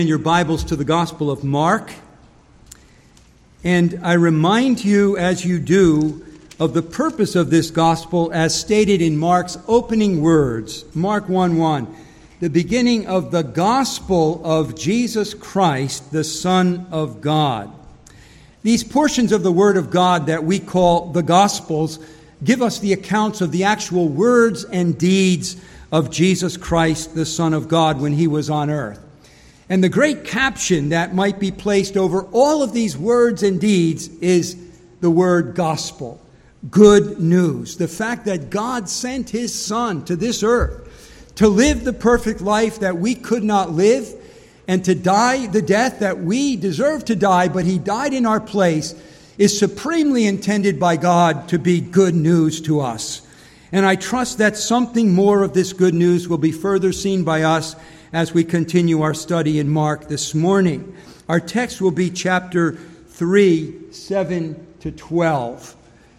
In your Bibles to the Gospel of Mark. And I remind you, as you do, of the purpose of this Gospel as stated in Mark's opening words. Mark 1:1, the beginning of the Gospel of Jesus Christ, the Son of God. These portions of the Word of God that we call the Gospels give us the accounts of the actual words and deeds of Jesus Christ, the Son of God, when he was on earth. And the great caption that might be placed over all of these words and deeds is the word gospel, good news. The fact that God sent his Son to this earth to live the perfect life that we could not live and to die the death that we deserve to die, but he died in our place, is supremely intended by God to be good news to us. And I trust that something more of this good news will be further seen by us as we continue our study in Mark this morning. Our text will be chapter 3, 7 to 12.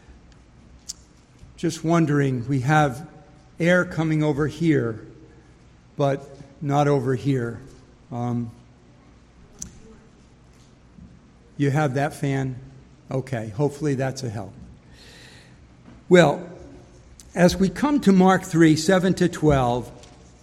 Just wondering, we have air coming over here, but not over here. You have that fan? Okay, hopefully that's a help. Well, as we come to Mark 3, 7 to 12,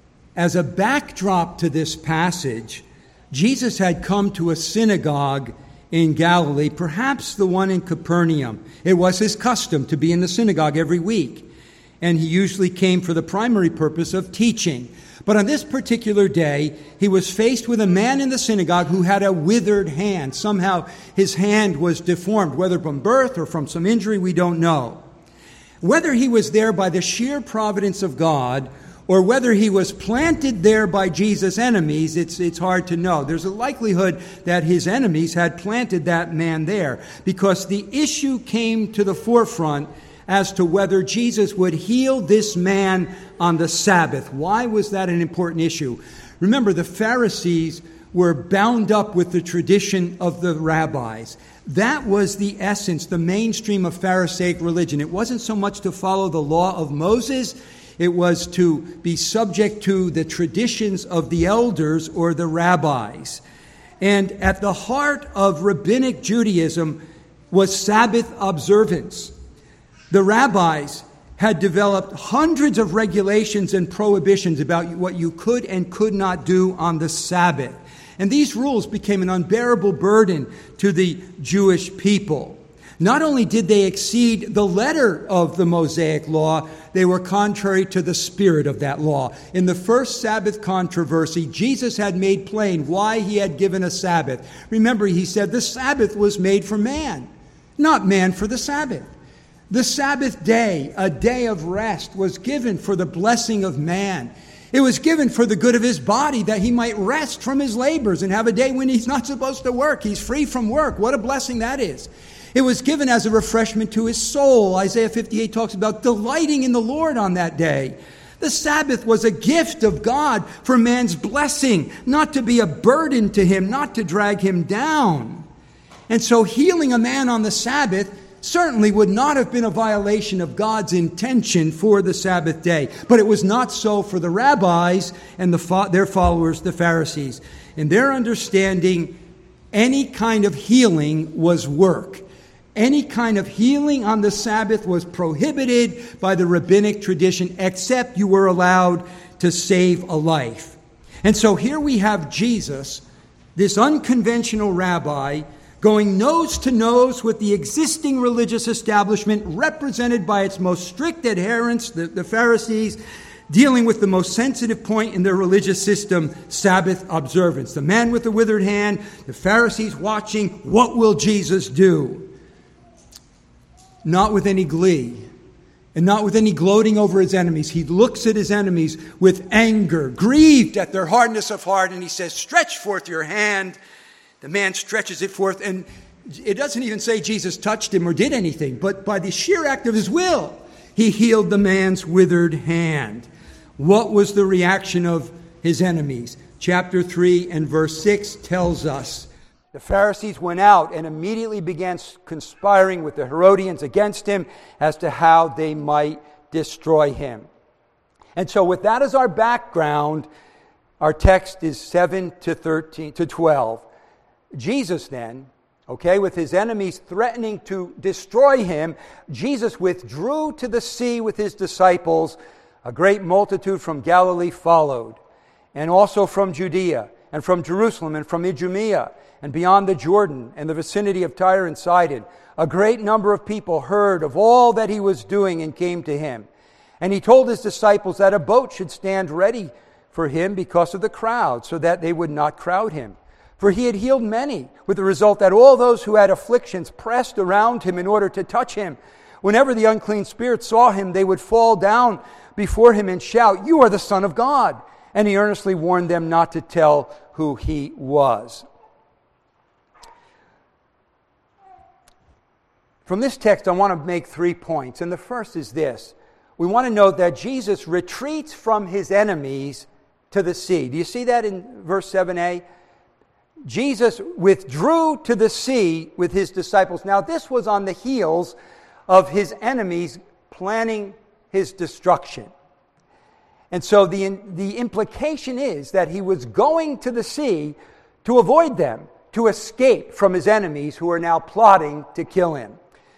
as a backdrop to this passage, Jesus had come to a synagogue in Galilee, perhaps the one in Capernaum. It was his custom to be in the synagogue every week, and he usually came for the primary purpose of teaching. But on this particular day, he was faced with a man in the synagogue who had a withered hand. Somehow his hand was deformed, whether from birth or from some injury, we don't know. Whether he was there by the sheer providence of God or whether he was planted there by Jesus' enemies, it's hard to know. There's a likelihood that his enemies had planted that man there, because the issue came to the forefront as to whether Jesus would heal this man on the Sabbath. Why was that an important issue? Remember, the Pharisees were bound up with the tradition of the rabbis. That was the essence, the mainstream of Pharisaic religion. It wasn't so much to follow the law of Moses. It was to be subject to the traditions of the elders or the rabbis. And at the heart of rabbinic Judaism was Sabbath observance. The rabbis had developed hundreds of regulations and prohibitions about what you could and could not do on the Sabbath. And these rules became an unbearable burden to the Jewish people. Not only did they exceed the letter of the Mosaic law, they were contrary to the spirit of that law. In the first Sabbath controversy, Jesus had made plain why he had given a Sabbath. Remember, he said the Sabbath was made for man, not man for the Sabbath. The Sabbath day, a day of rest, was given for the blessing of man. It was given for the good of his body, that he might rest from his labors and have a day when he's not supposed to work. He's free from work. What a blessing that is. It was given as a refreshment to his soul. Isaiah 58 talks about delighting in the Lord on that day. The Sabbath was a gift of God for man's blessing, not to be a burden to him, not to drag him down. And so healing a man on the Sabbath certainly would not have been a violation of God's intention for the Sabbath day. But it was not so for the rabbis and their followers, the Pharisees. In their understanding, any kind of healing was work. Any kind of healing on the Sabbath was prohibited by the rabbinic tradition, except you were allowed to save a life. And so here we have Jesus, this unconventional rabbi, going nose to nose with the existing religious establishment represented by its most strict adherents, the Pharisees, dealing with the most sensitive point in their religious system, Sabbath observance. The man with the withered hand, the Pharisees watching, what will Jesus do? Not with any glee and not with any gloating over his enemies. He looks at his enemies with anger, grieved at their hardness of heart, and he says, stretch forth your hand. The man stretches it forth, and it doesn't even say Jesus touched him or did anything, but by the sheer act of his will, he healed the man's withered hand. What was the reaction of his enemies? Chapter 3 and verse 6 tells us, the Pharisees went out and immediately began conspiring with the Herodians against him as to how they might destroy him. And so with that as our background, Our text is 7 to 12. Jesus then, with his enemies threatening to destroy him, Jesus withdrew to the sea with his disciples. A great multitude from Galilee followed, and also from Judea, and from Jerusalem, and from Idumea, and beyond the Jordan, and the vicinity of Tyre and Sidon. A great number of people heard of all that he was doing and came to him. And he told his disciples that a boat should stand ready for him because of the crowd, so that they would not crowd him. For he had healed many, with the result that all those who had afflictions pressed around him in order to touch him. Whenever the unclean spirits saw him, they would fall down before him and shout, "You are the Son of God." And he earnestly warned them not to tell who he was. From this text, I want to make 3 points. And the first is this. We want to note that Jesus retreats from his enemies to the sea. Do you see that in verse 7a? Jesus withdrew to the sea with his disciples. Now, this was on the heels of his enemies planning his destruction. And so the implication is that he was going to the sea to avoid them, to escape from his enemies who are now plotting to kill him.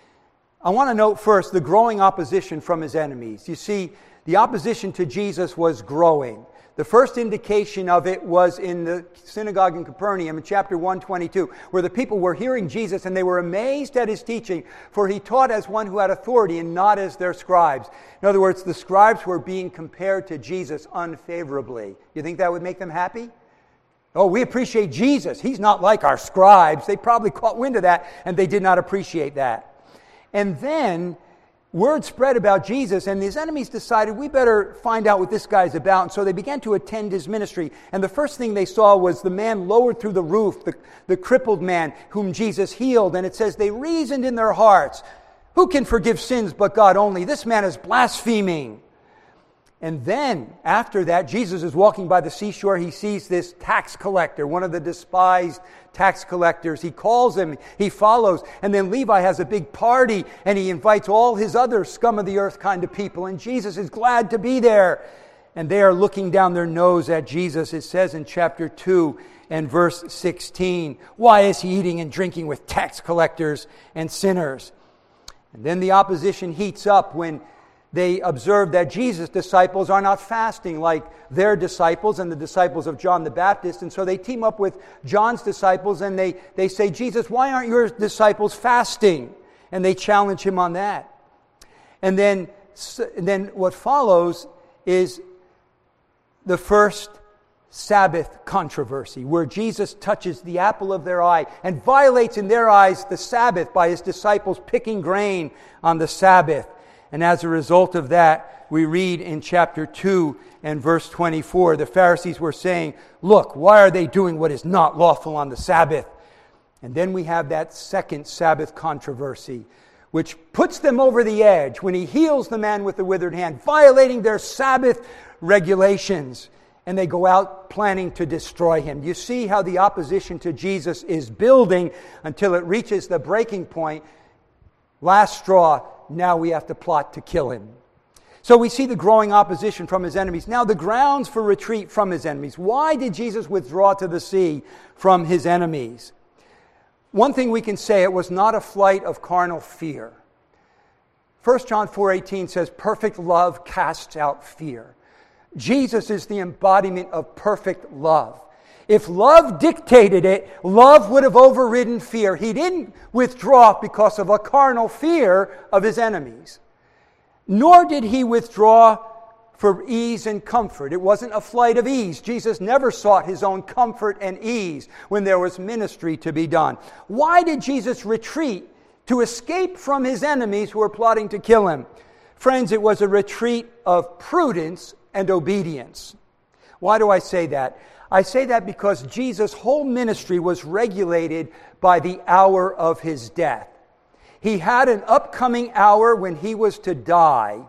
I want to note first the growing opposition from his enemies. You see, the opposition to Jesus was growing. The first indication of it was in the synagogue in Capernaum in chapter 122, where the people were hearing Jesus and they were amazed at his teaching, for he taught as one who had authority and not as their scribes. In other words, the scribes were being compared to Jesus unfavorably. You think that would make them happy? Oh, we appreciate Jesus. He's not like our scribes. They probably caught wind of that and they did not appreciate that. And then word spread about Jesus, and his enemies decided, we better find out what this guy's about. And so they began to attend his ministry. And the first thing they saw was the man lowered through the roof, the crippled man whom Jesus healed. And it says they reasoned in their hearts, who can forgive sins but God only? This man is blaspheming. And then, after that, Jesus is walking by the seashore. He sees this tax collector, one of the despised tax collectors. He calls him, he follows. And then Levi has a big party, and he invites all his other scum of the earth kind of people. And Jesus is glad to be there. And they are looking down their nose at Jesus. It says in chapter 2 and verse 16, why is he eating and drinking with tax collectors and sinners? And then the opposition heats up when they observe that Jesus' disciples are not fasting like their disciples and the disciples of John the Baptist. And so they team up with John's disciples and they say, Jesus, why aren't your disciples fasting? And they challenge him on that. And then what follows is the first Sabbath controversy, where Jesus touches the apple of their eye and violates in their eyes the Sabbath by his disciples picking grain on the Sabbath. And as a result of that, we read in chapter 2 and verse 24, the Pharisees were saying, look, why are they doing what is not lawful on the Sabbath? And then we have that second Sabbath controversy, which puts them over the edge when he heals the man with the withered hand, violating their Sabbath regulations. And they go out planning to destroy him. You see how the opposition to Jesus is building until it reaches the breaking point. Last straw. Now we have to plot to kill him. So we see the growing opposition from his enemies. Now the grounds for retreat from his enemies. Why did Jesus withdraw to the sea from his enemies? One thing we can say, it was not a flight of carnal fear. 1 John 4:18 says, perfect love casts out fear. Jesus is the embodiment of perfect love. If love dictated it, love would have overridden fear. He didn't withdraw because of a carnal fear of his enemies. Nor did he withdraw for ease and comfort. It wasn't a flight of ease. Jesus never sought his own comfort and ease when there was ministry to be done. Why did Jesus retreat? To escape from his enemies who were plotting to kill him. Friends, it was a retreat of prudence and obedience. Why do I say that? I say that because Jesus' whole ministry was regulated by the hour of his death. He had an upcoming hour when he was to die.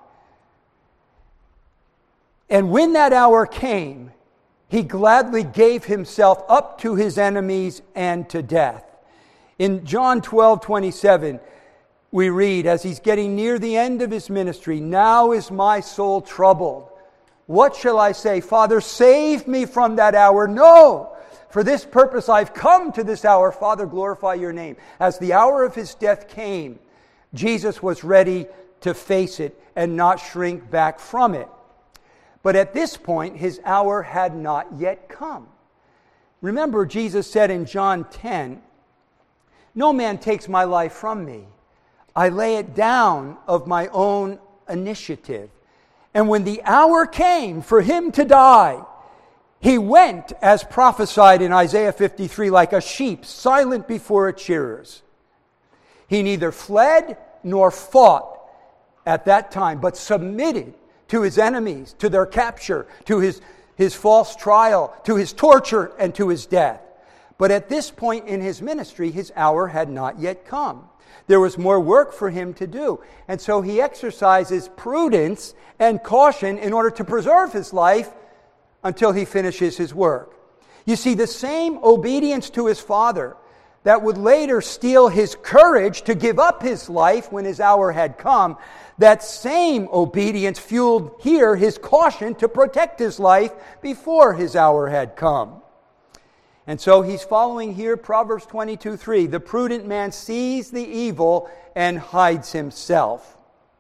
And when that hour came, he gladly gave himself up to his enemies and to death. In John 12:27, we read, as he's getting near the end of his ministry, now is my soul troubled. What shall I say? Father, save me from that hour. No, for this purpose I've come to this hour. Father, glorify your name. As the hour of his death came, Jesus was ready to face it and not shrink back from it. But at this point, his hour had not yet come. Remember, Jesus said in John 10, "No man takes my life from me. I lay it down of my own initiative." And when the hour came for him to die, he went, as prophesied in Isaiah 53, like a sheep silent before its shearers. He neither fled nor fought at that time, but submitted to his enemies, to their capture, to his false trial, to his torture, and to his death. But at this point in his ministry, his hour had not yet come. There was more work for him to do. And so he exercises prudence and caution in order to preserve his life until he finishes his work. You see, the same obedience to his Father that would later steal his courage to give up his life when his hour had come, that same obedience fueled here his caution to protect his life before his hour had come. And so he's following here Proverbs 22:3. The prudent man sees the evil and hides himself.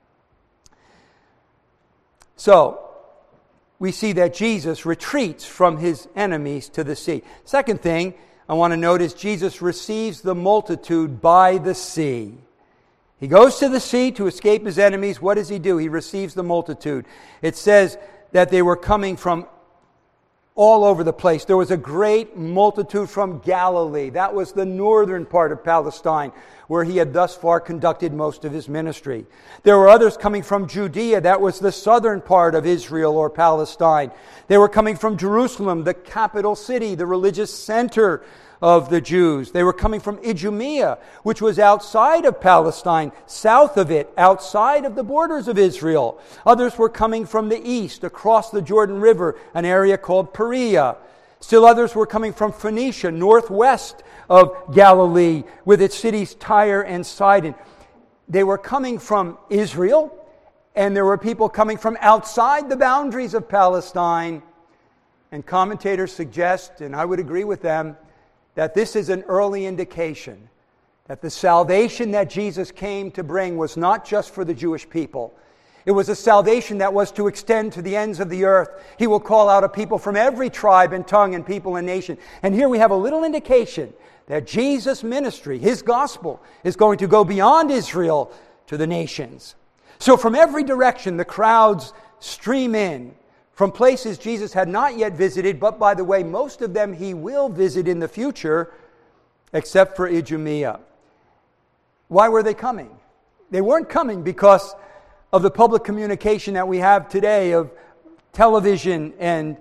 So, we see that Jesus retreats from his enemies to the sea. Second thing I want to note is Jesus receives the multitude by the sea. He goes to the sea to escape his enemies. What does he do? He receives the multitude. It says that they were coming from all over the place. There was a great multitude from Galilee. That was the northern part of Palestine, where he had thus far conducted most of his ministry. There were others coming from Judea. That was the southern part of Israel or Palestine. They were coming from Jerusalem, the capital city, the religious center of the Jews. They were coming from Idumea, which was outside of Palestine, south of it, outside of the borders of Israel. Others were coming from the east, across the Jordan River, an area called Perea. Still others were coming from Phoenicia, northwest of Galilee, with its cities Tyre and Sidon. They were coming from Israel, and there were people coming from outside the boundaries of Palestine. And commentators suggest, and I would agree with them, that this is an early indication that the salvation that Jesus came to bring was not just for the Jewish people. It was a salvation that was to extend to the ends of the earth. He will call out a people from every tribe and tongue and people and nation. And here we have a little indication that Jesus' ministry, his gospel, is going to go beyond Israel to the nations. So from every direction, the crowds stream in from places Jesus had not yet visited, but by the way, most of them he will visit in the future, except for Idumea. Why were they coming? They weren't coming because of the public communication that we have today of television and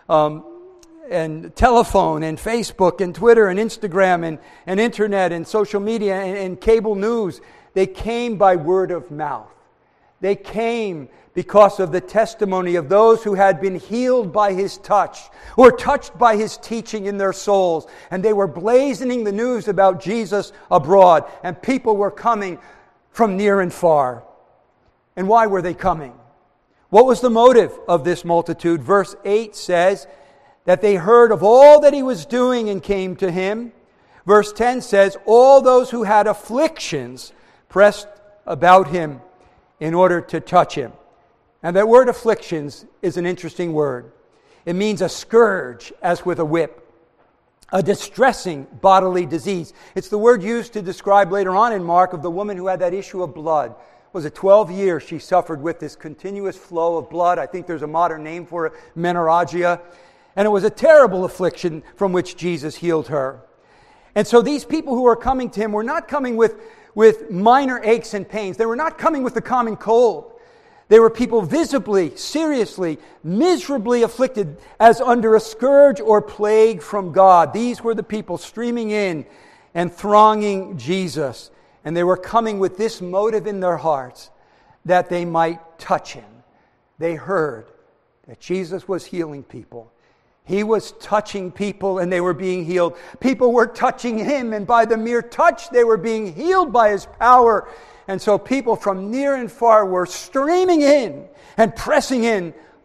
telephone and Facebook and Twitter and Instagram and internet and social media and cable news. They came by word of mouth. They came because of the testimony of those who had been healed by his touch or touched by his teaching in their souls. And they were blazoning the news about Jesus abroad. And people were coming from near and far. And why were they coming? What was the motive of this multitude? Verse 8 says that they heard of all that he was doing and came to him. Verse 10 says, all those who had afflictions pressed about him in order to touch him. And that word afflictions is an interesting word. It means a scourge, as with a whip, a distressing bodily disease. It's the word used to describe later on in Mark of the woman who had that issue of blood. Was it 12 years she suffered with this continuous flow of blood? I think there's a modern name for it, menorrhagia. And it was a terrible affliction from which Jesus healed her. And so these people who are coming to him were not coming with minor aches and pains. They were not coming with the common cold. They were people visibly, seriously, miserably afflicted as under a scourge or plague from God. These were the people streaming in and thronging Jesus. And they were coming with this motive in their hearts, that they might touch him. They heard that Jesus was healing people. He was touching people and they were being healed. People were touching him, and by the mere touch they were being healed by his power. And so people from near and far were streaming in and pressing in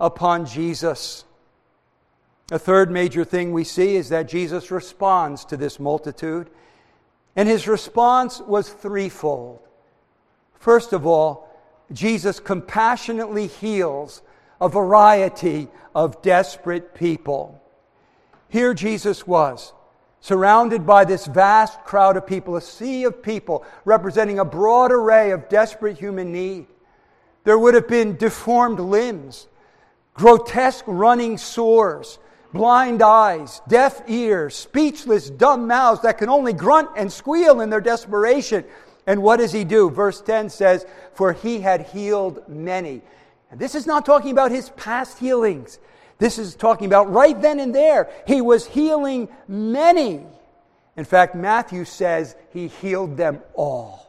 upon Jesus. A third major thing we see is that Jesus responds to this multitude. And his response was threefold. First of all, Jesus compassionately heals a variety of desperate people. Here Jesus was, surrounded by this vast crowd of people, a sea of people representing a broad array of desperate human need. There would have been deformed limbs, grotesque running sores, blind eyes, deaf ears, speechless, dumb mouths that can only grunt and squeal in their desperation. And what does he do? Verse 10 says, "For he had healed many." And this is not talking about his past healings. This is talking about right then and there. He was healing many. In fact, Matthew says he healed them all.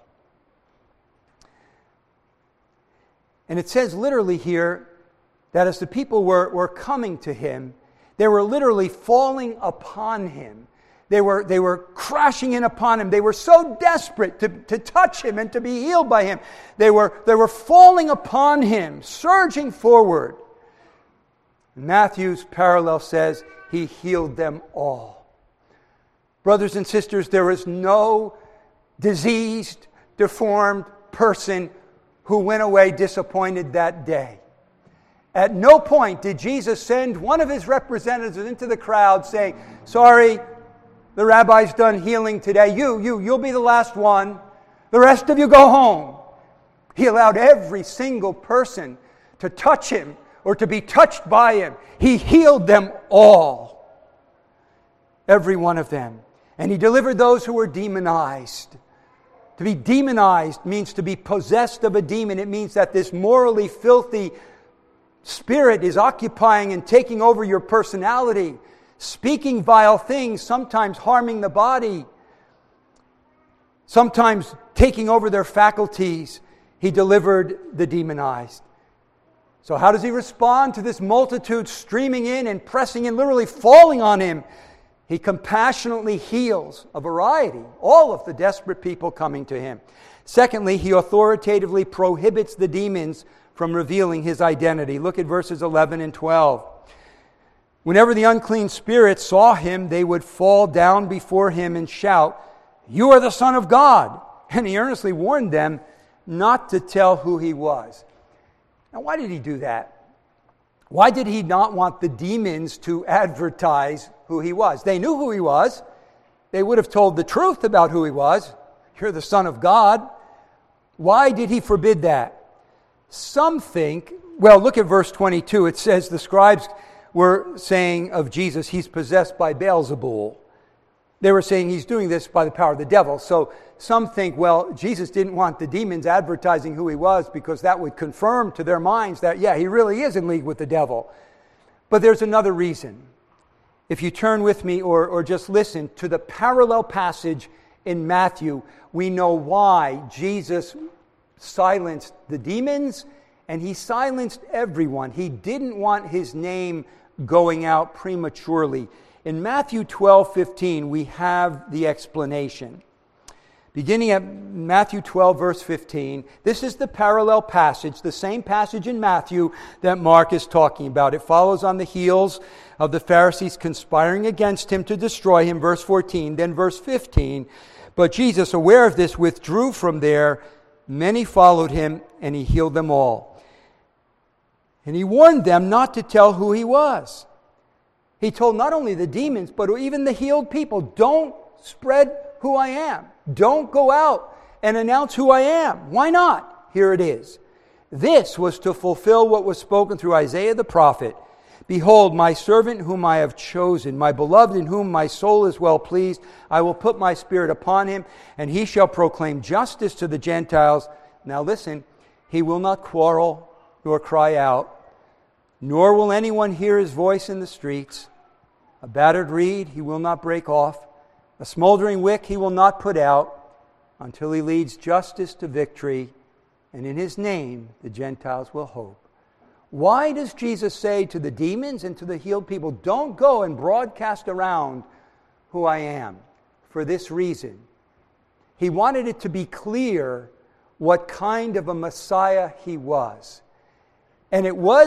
And it says literally here that as the people were coming to him, they were literally falling upon him. They were crashing in upon him. They were so desperate to touch him and to be healed by him. They were falling upon him, surging forward. Matthew's parallel says he healed them all. Brothers and sisters, there is no diseased, deformed person who went away disappointed that day. At no point did Jesus send one of his representatives into the crowd saying, "Sorry, the rabbi's done healing today. You'll be the last one. The rest of you go home." He allowed every single person to touch him or to be touched by him. He healed them all. Every one of them. And he delivered those who were demonized. To be demonized means to be possessed of a demon. It means that this morally filthy spirit is occupying and taking over your personality, speaking vile things, sometimes harming the body, sometimes taking over their faculties. He delivered the demonized. So how does he respond to this multitude streaming in and pressing in, literally falling on him? He compassionately heals a variety, all of the desperate people coming to him. Secondly, he authoritatively prohibits the demons from revealing his identity. Look at verses 11 and 12. Whenever the unclean spirits saw him, they would fall down before him and shout, "You are the Son of God." And he earnestly warned them not to tell who he was. Now, why did he do that? Why did he not want the demons to advertise who he was? They knew who he was. They would have told the truth about who he was. "You're the Son of God." Why did he forbid that? Some think, well, look at verse 22. It says the scribes were saying of Jesus, he's possessed by Beelzebul. They were saying he's doing this by the power of the devil. So some think, well, Jesus didn't want the demons advertising who he was because that would confirm to their minds that, yeah, he really is in league with the devil. But there's another reason. If you turn with me or just listen to the parallel passage in Matthew, we know why Jesus silenced the demons and he silenced everyone. He didn't want his name going out prematurely. In Matthew 12:15, we have the explanation. Beginning at Matthew 12, verse 15, this is the parallel passage, the same passage in Matthew that Mark is talking about. It follows on the heels of the Pharisees conspiring against him to destroy him, verse 14. Then verse 15, but Jesus, aware of this, withdrew from there. Many followed him, and he healed them all. And he warned them not to tell who he was. He told not only the demons, but even the healed people, don't spread who I am. Don't go out and announce who I am. Why not? Here it is. This was to fulfill what was spoken through Isaiah the prophet. Behold, my servant whom I have chosen, my beloved in whom my soul is well pleased. I will put my spirit upon him, and he shall proclaim justice to the Gentiles. Now listen, he will not quarrel nor cry out, nor will anyone hear his voice in the streets. A battered reed he will not break off. A smoldering wick he will not put out until he leads justice to victory, and in his name the Gentiles will hope. Why does Jesus say to the demons and to the healed people, don't go and broadcast around who I am? For this reason. He wanted it to be clear what kind of a Messiah he was. And it was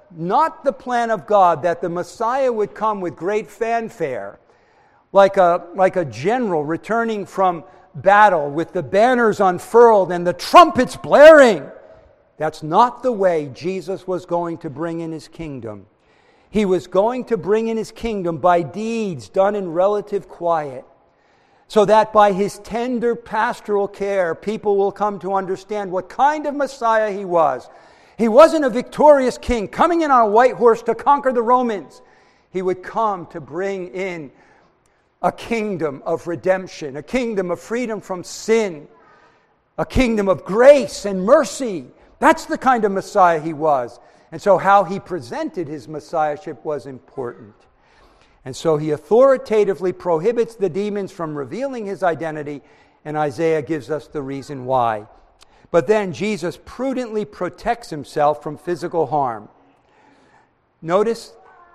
not the plan of God that the Messiah would come with great fanfare, like a general returning from battle with the banners unfurled and the trumpets blaring. That's not the way Jesus was going to bring in his kingdom. He was going to bring in his kingdom by deeds done in relative quiet, so that by his tender pastoral care, people will come to understand what kind of Messiah he was. He wasn't a victorious king coming in on a white horse to conquer the Romans. He would come to bring in a kingdom of redemption, a kingdom of freedom from sin, a kingdom of grace and mercy. That's the kind of Messiah he was. And so how he presented his messiahship was important. And so he authoritatively prohibits the demons from revealing his identity, and Isaiah gives us the reason why. But then Jesus prudently protects himself from physical harm. Notice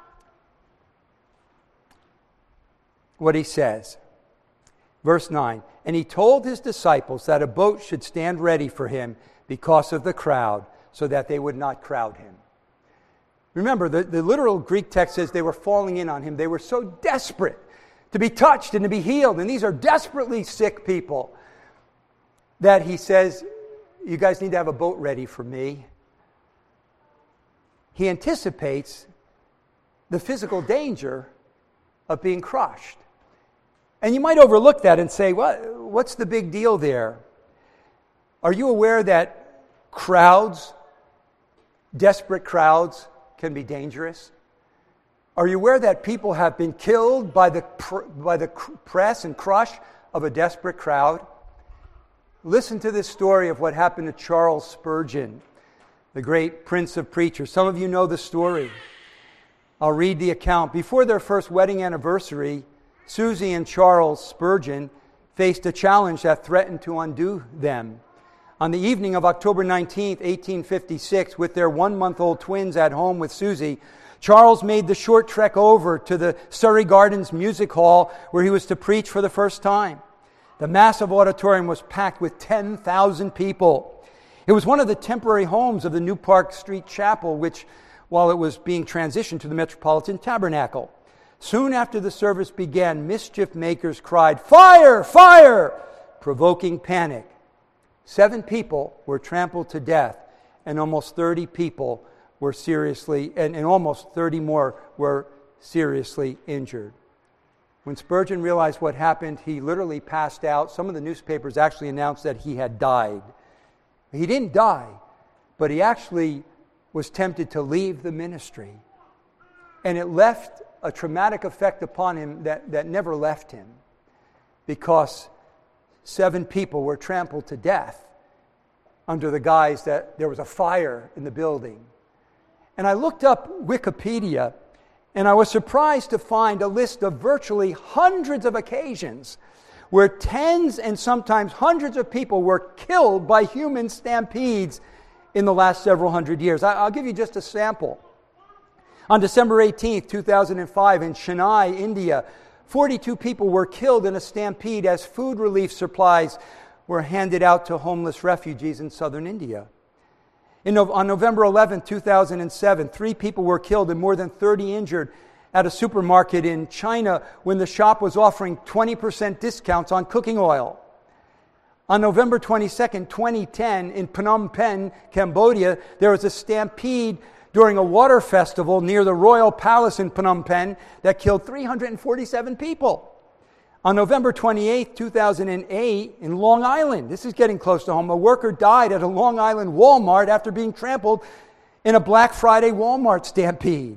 what he says. Verse 9, and he told his disciples that a boat should stand ready for him because of the crowd, so that they would not crowd him. Remember, the literal Greek text says they were falling in on him. They were so desperate to be touched and to be healed. And these are desperately sick people that he says, you guys need to have a boat ready for me. He anticipates the physical danger of being crushed. And you might overlook that and say, what's the big deal there? Are you aware that crowds, desperate crowds, can be dangerous? Are you aware that people have been killed by the press and crush of a desperate crowd? Listen to this story of what happened to Charles Spurgeon, the great prince of preachers. Some of you know the story. I'll read the account. Before their first wedding anniversary, Susie and Charles Spurgeon faced a challenge that threatened to undo them. On the evening of October 19th, 1856, with their 1-month-old twins at home with Susie, Charles made the short trek over to the Surrey Gardens Music Hall where he was to preach for the first time. The massive auditorium was packed with 10,000 people. It was one of the temporary homes of the New Park Street Chapel, which, while it was being transitioned to the Metropolitan Tabernacle. Soon after the service began, mischief makers cried, "Fire! Fire!" provoking panic. 7 people were trampled to death, and almost 30 people were seriously, and almost 30 more were seriously injured. When Spurgeon realized what happened, he literally passed out. Some of the newspapers actually announced that he had died. He didn't die, but he actually was tempted to leave the ministry. And it left a traumatic effect upon him that never left him, because 7 people were trampled to death under the guise that there was a fire in the building. And I looked up Wikipedia, and I was surprised to find a list of virtually hundreds of occasions where tens and sometimes hundreds of people were killed by human stampedes in the last several hundred years. I'll give you just a sample. On December 18th, 2005, in Chennai, India, 42 people were killed in a stampede as food relief supplies were handed out to homeless refugees in southern India. On November 11, 2007, 3 people were killed and more than 30 injured at a supermarket in China when the shop was offering 20% discounts on cooking oil. On November 22, 2010, in Phnom Penh, Cambodia, there was a stampede during a water festival near the Royal Palace in Phnom Penh that killed 347 people. On November 28, 2008, in Long Island, this is getting close to home, a worker died at a Long Island Walmart after being trampled in a Black Friday Walmart stampede.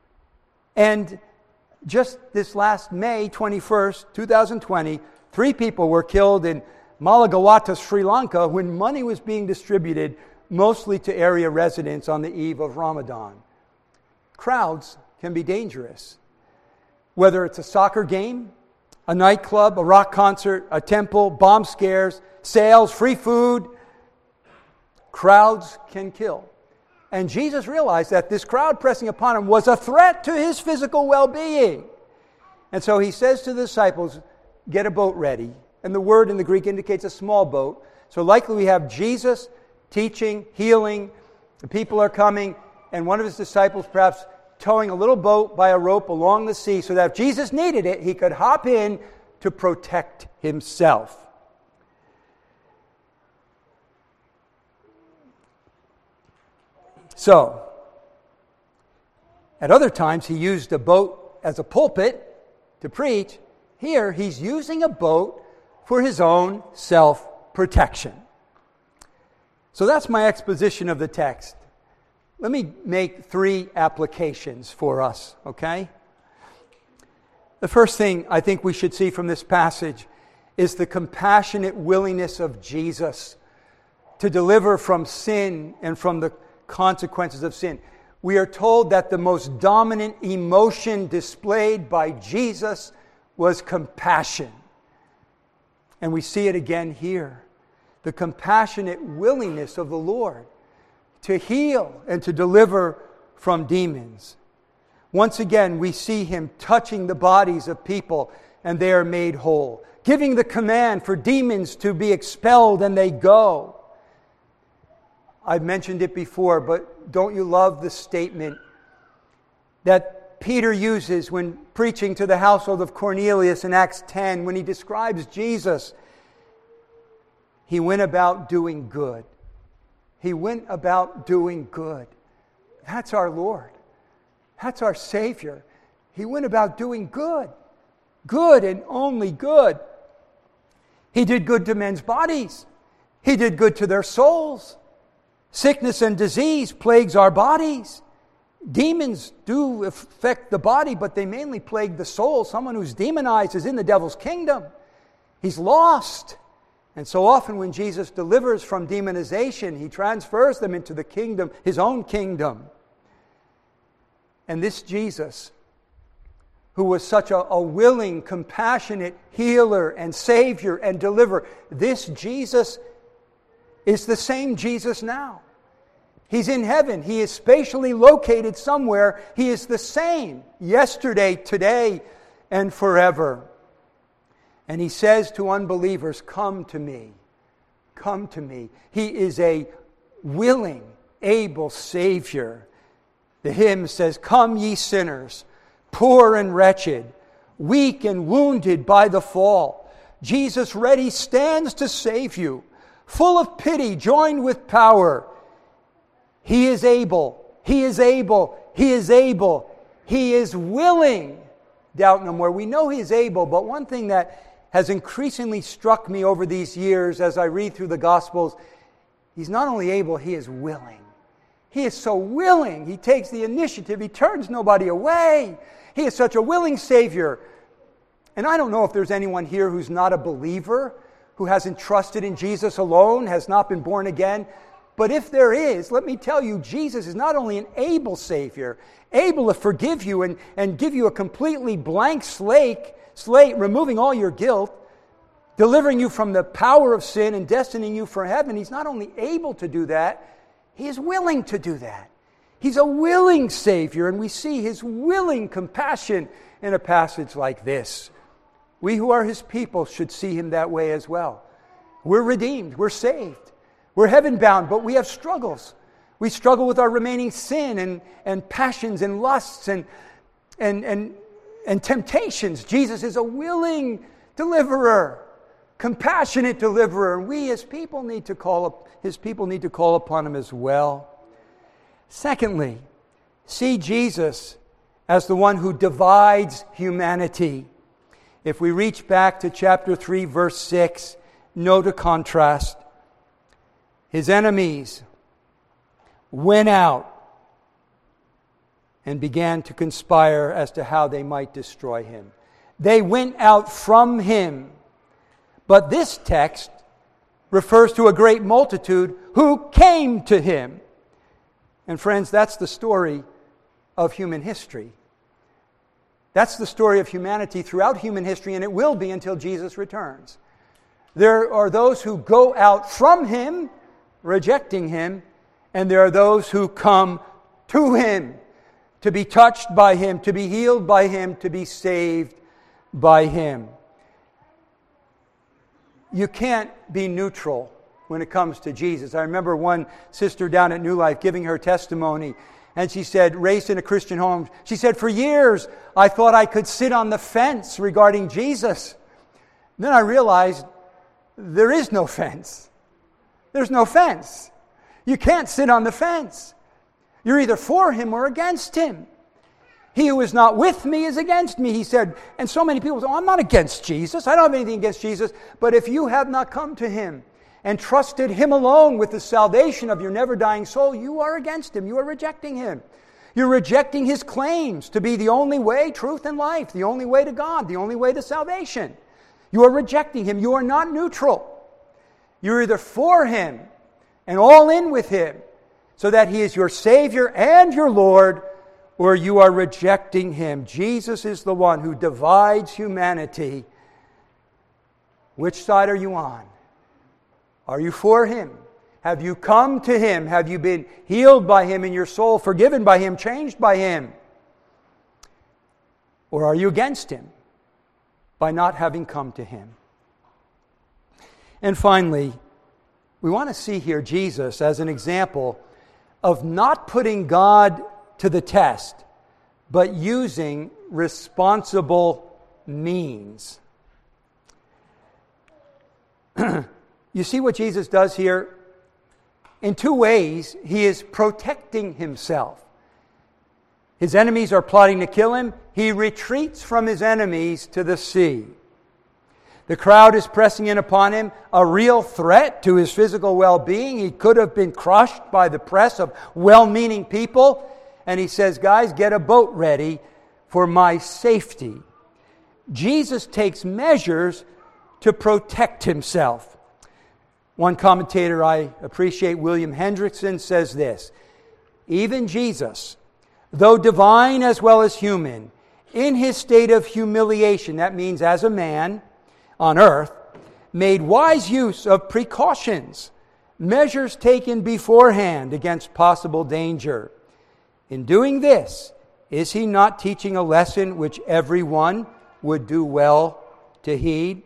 And just this last May 21st, 2020, 3 people were killed in Malagawata, Sri Lanka, when money was being distributed mostly to area residents on the eve of Ramadan. Crowds can be dangerous. Whether it's a soccer game, a nightclub, a rock concert, a temple, bomb scares, sales, free food, crowds can kill. And Jesus realized that this crowd pressing upon him was a threat to his physical well-being. And so he says to the disciples, get a boat ready. And the word in the Greek indicates a small boat. So likely we have Jesus teaching, healing, the people are coming, and one of his disciples perhaps towing a little boat by a rope along the sea so that if Jesus needed it, he could hop in to protect himself. So, at other times he used a boat as a pulpit to preach. Here he's using a boat for his own self-protection. So that's my exposition of the text. Let me make 3 applications for us, okay? The first thing I think we should see from this passage is the compassionate willingness of Jesus to deliver from sin and from the consequences of sin. We are told that the most dominant emotion displayed by Jesus was compassion. And we see it again here. The compassionate willingness of the Lord to heal and to deliver from demons. Once again, we see him touching the bodies of people and they are made whole. Giving the command for demons to be expelled and they go. I've mentioned it before, but don't you love the statement that Peter uses when preaching to the household of Cornelius in Acts 10 when he describes Jesus? He went about doing good. He went about doing good. That's our Lord. That's our Savior. He went about doing good. Good and only good. He did good to men's bodies. He did good to their souls. Sickness and disease plagues our bodies. Demons do affect the body, but they mainly plague the soul. Someone who's demonized is in the devil's kingdom. He's lost. And so often when Jesus delivers from demonization, he transfers them into the kingdom, his own kingdom. And this Jesus, who was such a willing, compassionate healer and Savior and deliverer, this Jesus is the same Jesus now. He's in heaven. He is spatially located somewhere. He is the same yesterday, today, and forever. And he says to unbelievers, come to me. Come to me. He is a willing, able Savior. The hymn says, come ye sinners, poor and wretched, weak and wounded by the fall. Jesus ready stands to save you, full of pity, joined with power. He is able. He is able. He is able. He is willing. Doubt no more. We know he is able, but one thing that has increasingly struck me over these years as I read through the Gospels, he's not only able, he is willing. He is so willing. He takes the initiative. He turns nobody away. He is such a willing Savior. And I don't know if there's anyone here who's not a believer, who hasn't trusted in Jesus alone, has not been born again. But if there is, let me tell you, Jesus is not only an able Savior, able to forgive you and give you a completely blank slate, removing all your guilt, delivering you from the power of sin and destining you for heaven. He's not only able to do that, he is willing to do that. He's a willing Savior, and we see his willing compassion in a passage like this. We who are his people should see him that way as well. We're redeemed. We're saved. We're heaven-bound, but we have struggles. We struggle with our remaining sin and passions and lusts and temptations. Jesus is a willing deliverer, compassionate deliverer, and we as people need to his people need to call upon him as well. Secondly, see Jesus as the one who divides humanity. If we reach back to chapter 3, verse 6, note a contrast. His enemies went out and began to conspire as to how they might destroy him. They went out from him. But this text refers to a great multitude who came to him. And friends, that's the story of human history. That's the story of humanity throughout human history, and it will be until Jesus returns. There are those who go out from him, rejecting him, and there are those who come to him, to be touched by him, to be healed by him, to be saved by him. You can't be neutral when it comes to Jesus. I remember one sister down at New Life giving her testimony And she said, raised in a Christian home, she said, for years I thought I could sit on the fence regarding Jesus. Then I realized there is no fence. There's no fence. You can't sit on the fence. You're either for Him or against Him. He who is not with me is against me, he said. And so many people say, I'm not against Jesus. I don't have anything against Jesus. But if you have not come to Him and trusted Him alone with the salvation of your never-dying soul, you are against Him. You are rejecting Him. You're rejecting His claims to be the only way, truth, and life, the only way to God, the only way to salvation. You are rejecting Him. You are not neutral. You're either for Him and all in with Him so that He is your Savior and your Lord, or you are rejecting Him. Jesus is the one who divides humanity. Which side are you on? Are you for Him? Have you come to Him? Have you been healed by Him in your soul, forgiven by Him, changed by Him? Or are you against Him by not having come to Him? And finally, we want to see here Jesus as an example of not putting God to the test, but using responsible means. You see what Jesus does here? In two ways, He is protecting Himself. His enemies are plotting to kill Him. He retreats from His enemies to the sea. The crowd is pressing in upon Him, a real threat to His physical well-being. He could have been crushed by the press of well-meaning people. And He says, guys, get a boat ready for my safety. Jesus takes measures to protect Himself. One commentator I appreciate, William Hendrickson, says this: even Jesus, though divine as well as human, in His state of humiliation, that means as a man on earth, made wise use of precautions, measures taken beforehand against possible danger. In doing this, is He not teaching a lesson which everyone would do well to heed?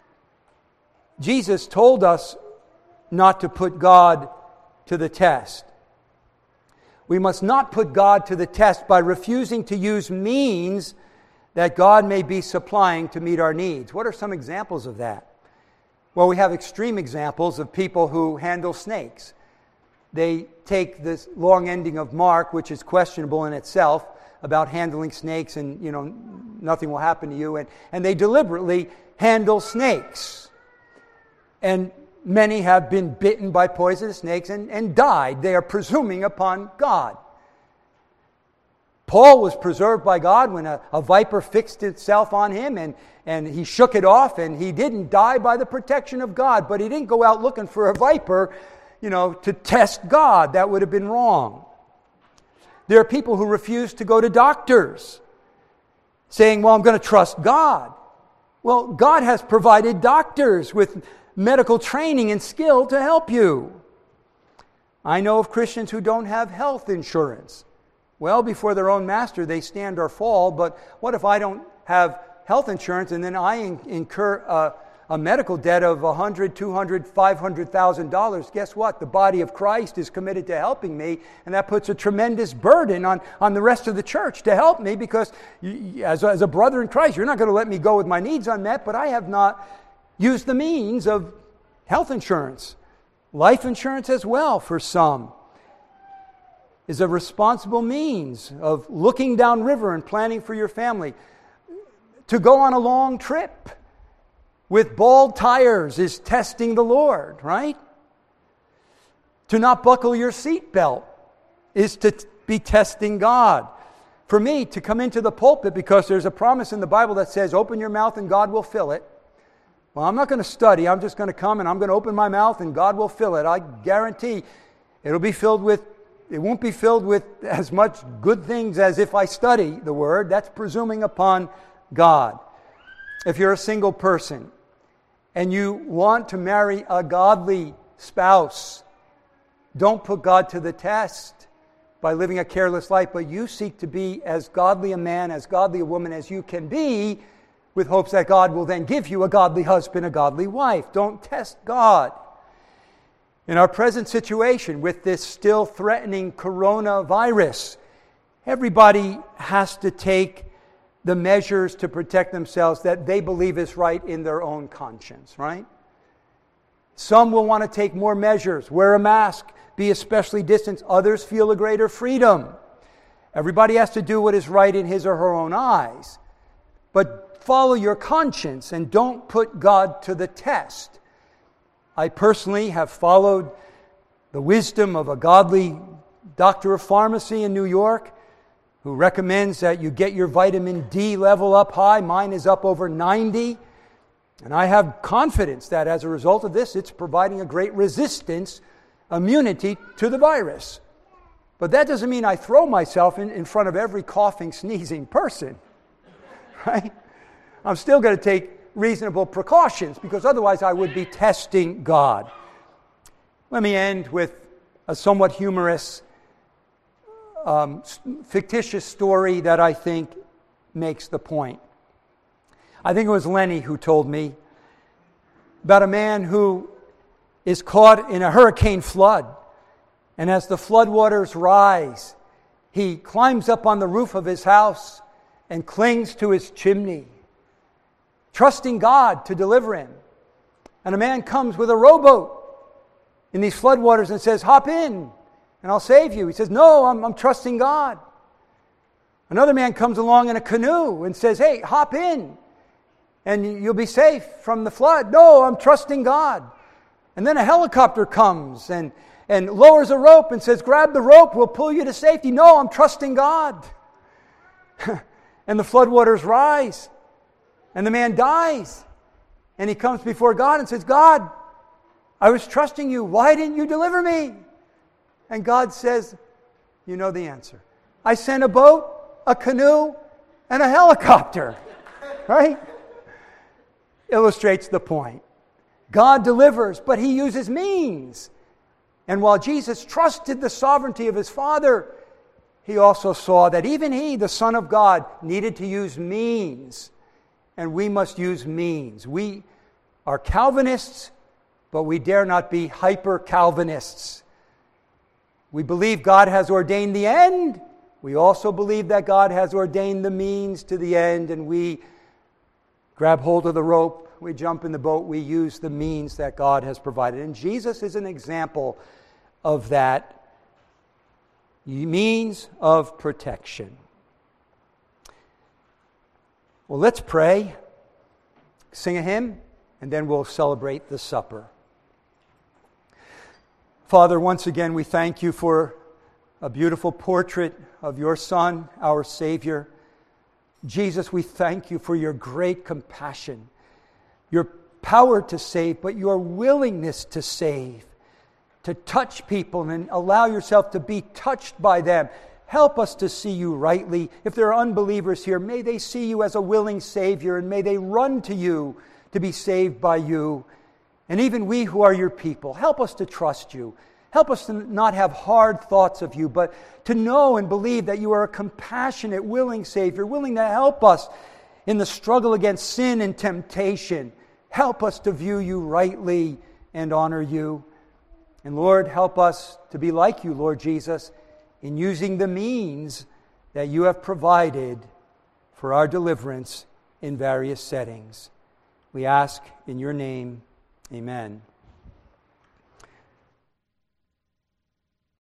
Jesus told us not to put God to the test. We must not put God to the test by refusing to use means that God may be supplying to meet our needs. What are some examples of that? Well, we have extreme examples of people who handle snakes. They take this long ending of Mark, which is questionable in itself, about handling snakes and, nothing will happen to you. And they deliberately handle snakes. And many have been bitten by poisonous snakes and died. They are presuming upon God. Paul was preserved by God when a viper fixed itself on him and he shook it off, and he didn't die by the protection of God. But he didn't go out looking for a viper, to test God. That would have been wrong. There are people who refuse to go to doctors, saying, well, I'm going to trust God. Well, God has provided doctors with medical training and skill to help you. I know of Christians who don't have health insurance. Well, before their own master, they stand or fall, but what if I don't have health insurance and then I incur a medical debt of $100,000, $200,000, $500,000? Guess what? The body of Christ is committed to helping me, and that puts a tremendous burden on the rest of the church to help me, because as a brother in Christ, you're not going to let me go with my needs unmet, but I have not used the means of health insurance. Life insurance as well, for some, is a responsible means of looking downriver and planning for your family. To go on a long trip with bald tires is testing the Lord, right? To not buckle your seatbelt is to be testing God. For me, to come into the pulpit because there's a promise in the Bible that says, open your mouth and God will fill it. Well, I'm not going to study. I'm just going to come and I'm going to open my mouth and God will fill it. I guarantee it won't be filled with as much good things as if I study the Word. That's presuming upon God. If you're a single person and you want to marry a godly spouse, don't put God to the test by living a careless life, but you seek to be as godly a man, as godly a woman as you can be, with hopes that God will then give you a godly husband, a godly wife. Don't test God. In our present situation, with this still threatening coronavirus, Everybody has to take the measures to protect themselves that they believe is right in their own conscience, right? Some will want to take more measures, wear a mask, be especially distanced. Others feel a greater freedom. Everybody has to do what is right in his or her own eyes. But follow your conscience and don't put God to the test. I personally have followed the wisdom of a godly doctor of pharmacy in New York who recommends that you get your vitamin D level up high. Mine is up over 90. And I have confidence that as a result of this, it's providing a great resistance, immunity to the virus. But that doesn't mean I throw myself in front of every coughing, sneezing person. Right? I'm still going to take reasonable precautions because otherwise I would be testing God. Let me end with a somewhat humorous, fictitious story that I think makes the point. I think it was Lenny who told me about a man who is caught in a hurricane flood. And as the floodwaters rise, he climbs up on the roof of his house and clings to his chimney, trusting God to deliver him. And a man comes with a rowboat in these floodwaters and says, "Hop in and I'll save you." He says, "No, I'm trusting God." Another man comes along in a canoe and says, "Hey, hop in and you'll be safe from the flood." "No, I'm trusting God." And then a helicopter comes and lowers a rope and says, "Grab the rope, we'll pull you to safety." "No, I'm trusting God." And the floodwaters rise and the man dies. And he comes before God and says, "God, I was trusting you. Why didn't you deliver me?" And God says, "You know the answer. I sent a boat, a canoe, and a helicopter." Right? Illustrates the point. God delivers, but he uses means. And while Jesus trusted the sovereignty of his Father, he also saw that even he, the Son of God, needed to use means. And we must use means. We are Calvinists, but we dare not be hyper-Calvinists. We believe God has ordained the end. We also believe that God has ordained the means to the end, and we grab hold of the rope, we jump in the boat, we use the means that God has provided. And Jesus is an example of that means of protection. Well, let's pray, sing a hymn, and then we'll celebrate the supper. Father, once again, we thank you for a beautiful portrait of your Son, our Savior. Jesus, we thank you for your great compassion, your power to save, but your willingness to save, to touch people and allow yourself to be touched by them. Help us to see you rightly. If there are unbelievers here, may they see you as a willing Savior, and may they run to you to be saved by you. And even we who are your people, help us to trust you. Help us to not have hard thoughts of you, but to know and believe that you are a compassionate, willing Savior, willing to help us in the struggle against sin and temptation. Help us to view you rightly and honor you. And Lord, help us to be like you, Lord Jesus, in using the means that you have provided for our deliverance in various settings. We ask in your name, amen.